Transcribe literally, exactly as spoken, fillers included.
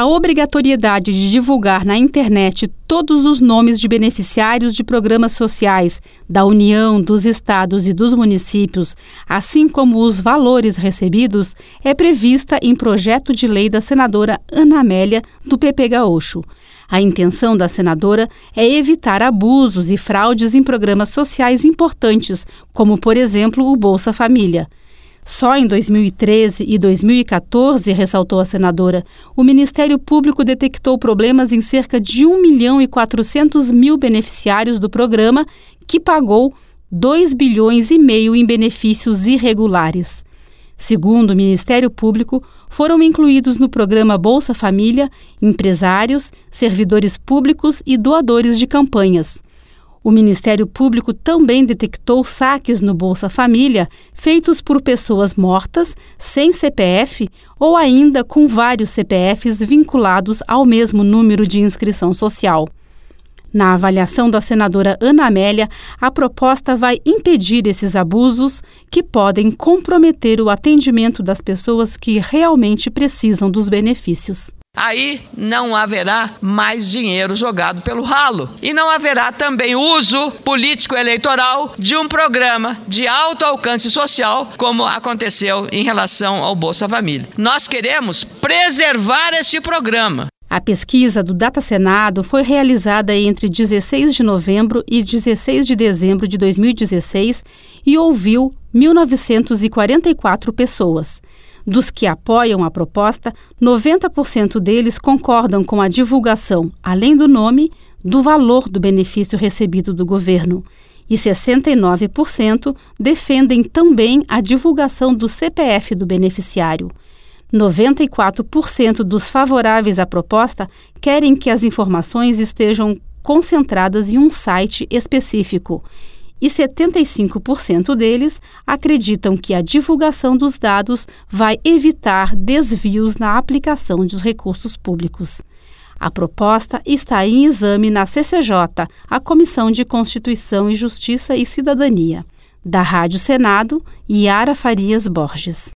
A obrigatoriedade de divulgar na internet todos os nomes de beneficiários de programas sociais da União, dos estados e dos municípios, assim como os valores recebidos, é prevista em projeto de lei da senadora Ana Amélia, do P P Gaúcho. A intenção da senadora é evitar abusos e fraudes em programas sociais importantes, como, por exemplo, o Bolsa Família. Só em dois mil e treze e dois mil e quatorze, ressaltou a senadora, o Ministério Público detectou problemas em cerca de um milhão e quatrocentos mil beneficiários do programa, que pagou dois bilhões e meio em benefícios irregulares. Segundo o Ministério Público, foram incluídos no programa Bolsa Família empresários, servidores públicos e doadores de campanhas. O Ministério Público também detectou saques no Bolsa Família feitos por pessoas mortas, sem C P F ou ainda com vários C P Fs vinculados ao mesmo número de inscrição social. Na avaliação da senadora Ana Amélia, a proposta vai impedir esses abusos que podem comprometer o atendimento das pessoas que realmente precisam dos benefícios. Aí não haverá mais dinheiro jogado pelo ralo e não haverá também uso político-eleitoral de um programa de alto alcance social, como aconteceu em relação ao Bolsa Família. Nós queremos preservar este programa. A pesquisa do Data Senado foi realizada entre dezesseis de novembro e dezesseis de dezembro de dois mil e dezesseis e ouviu mil novecentas e quarenta e quatro pessoas. Dos que apoiam a proposta, noventa por cento deles concordam com a divulgação, além do nome, do valor do benefício recebido do governo. E sessenta e nove por cento defendem também a divulgação do C P F do beneficiário. noventa e quatro por cento dos favoráveis à proposta querem que as informações estejam concentradas em um site específico. E setenta e cinco por cento deles acreditam que a divulgação dos dados vai evitar desvios na aplicação dos recursos públicos. A proposta está em exame na C C J, a Comissão de Constituição e Justiça e Cidadania. Da Rádio Senado, Yara Farias Borges.